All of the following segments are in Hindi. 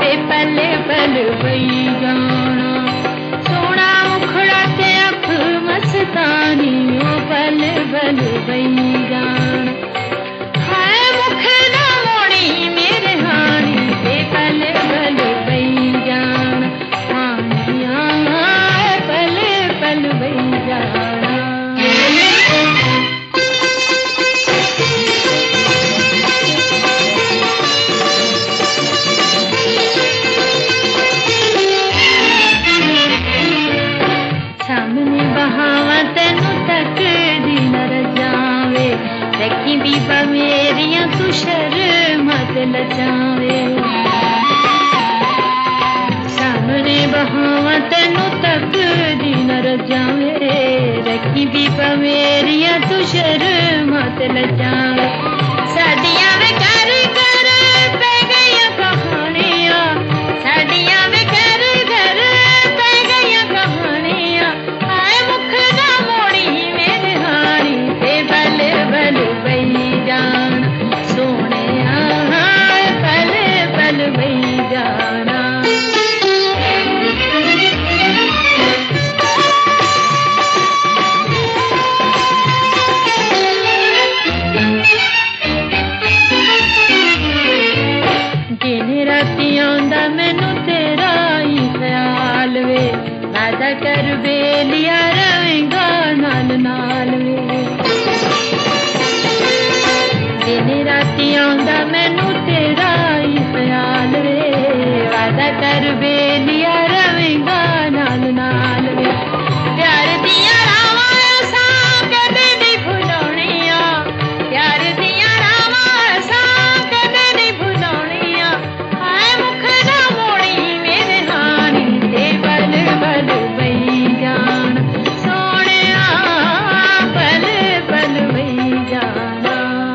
पल पल वही जाना, सोना मुखड़ा ते अख मस्तानी, ओ पल पल वही जाना। हाय मुख ना मोड़ी मेरे हानी, पल पल वही जाना, हानिया पल पल वही जाना। सामने बहावा तेनू तक दी न रजावे, रखी बीबा मेरिया तू शर्म ते लजावे। सामने बहावा तेनू तक दी न रजावे, रखी बीबा मेरिया तू शर्म ते लजावे। साडियां वे कर कर पै गईयां कहानियां, साडियां वे कर कर पै गईयां कहानियां। हाय मुख ना मोड़ी मेरे हानी, ते बल बल वही जाना, सोहणिया पल पल वही जाना। दिन राती आंदा मैनू तेरा ही ख्याल वे, वादा कर बेलिया रवेंगा नाल नाल वे। दिन राती आंदा मैनू तेरा ही ख्याल वे, वादा कर बेलिया रवेंगा नाल नाल वे। प्यार दिया रावां असां कदे नहीं भुलाउणियां, प्यार दिया रावां असां कदे नहीं भुलाउणियां। हाय मुख ना मोड़ी मेरे हानी, ते पल पल वही जाना, सोहणिया पल पल वही जाना।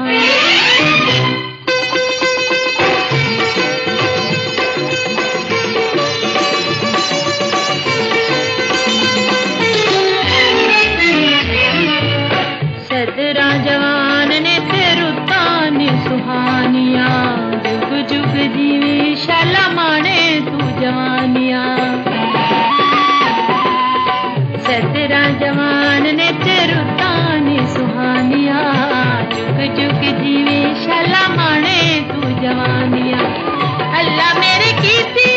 सदरा जवान ने ते रुत्तां ने सुहानिया, जुग जुग जीवी शाला माणे तू जवानिया। सदरा जवान ने ते रुत्तां ने सुहानिया, जुग जुग जीवी शाला माणे तू जवानिया। अल्लाह मेरे कीती